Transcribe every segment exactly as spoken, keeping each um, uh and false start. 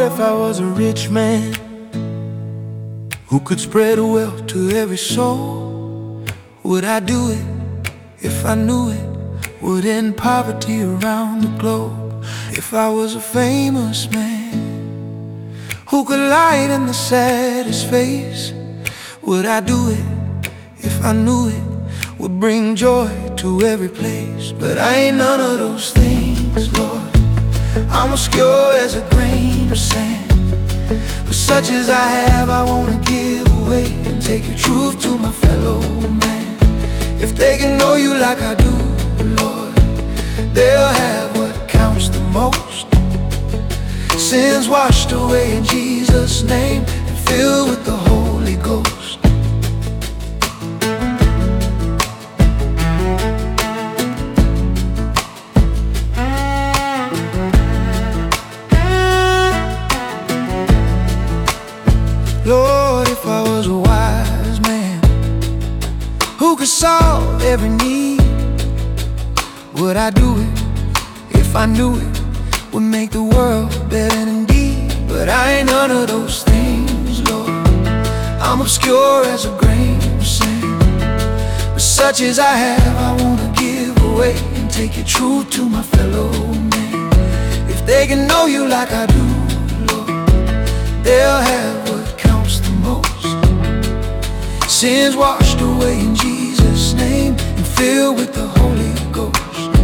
if I was a rich man who could spread wealth to every soul? Would I do it if I knew it would end poverty around the globe? If I was a famous man who could lighten the saddest face, would I do it if I knew it would bring joy to every place? But I ain't none of those things, Lord. I'm obscure as a grain of sand, but such as I have I wanna give away and take your truth to my fellow man. If they can know you like I do, Lord, they'll have what counts the most. Sins washed away in Jesus' name and filled with the Holy Ghost. Lord, if I was a wise man who could solve every need, would I do it if I knew it would make the world better indeed? But I ain't none of those things, Lord. I'm obscure as a grain of sand, but such as I have I wanna give away and take your truth to my fellow man. If they can know you like I do, Lord, they'll have what counts the most. Sins washed away in Jesus' name and filled with the Holy Ghost.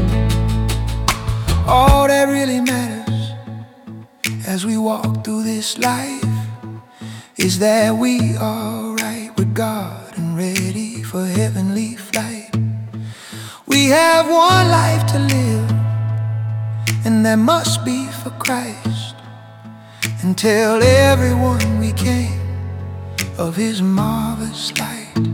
All that really matters as we walk through this life is that we are right with God and ready for heavenly flight. We have one life to live, and that must be for Christ, and tell everyone we can of His marvelous light.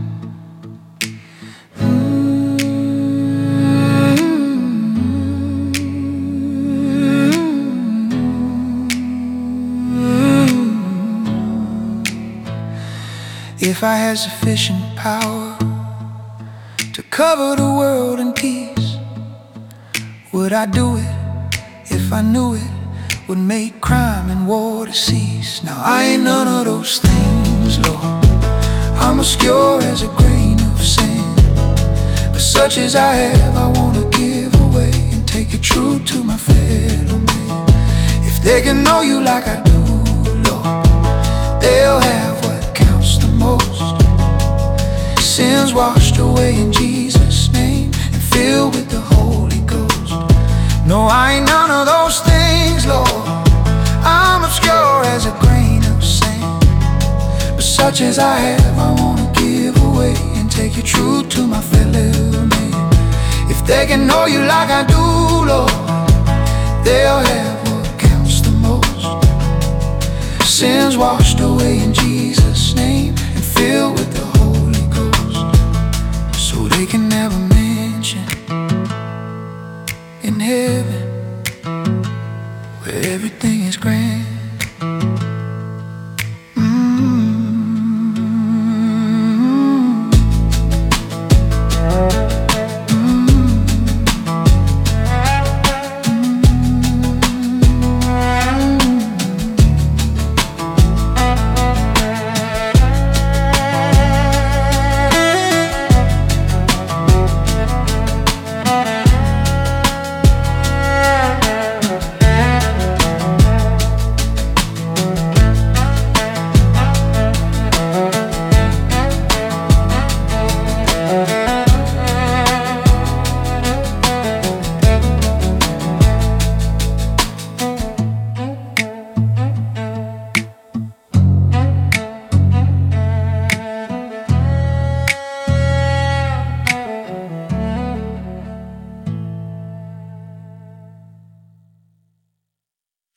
If I had sufficient power to cover the world in peace, would I do it if I knew it would make crime and war to cease? Now I ain't none of those things, Lord. I'm obscure as a grain of sand, but such as I have I wanna give away and take your truth to my fellow man. If they can know you like I do, Lord, they'll have what counts the most. Sins washed away in Jesus' name and filled with the Holy Ghost. No, I ain't none of those things, Lord. I'm obscure as a grain of sand, but such as I have I wanna give away and take your truth to my fellow man. If they can know you like I do, Lord, they'll have what counts the most. Sins washed away in Jesus' name and filled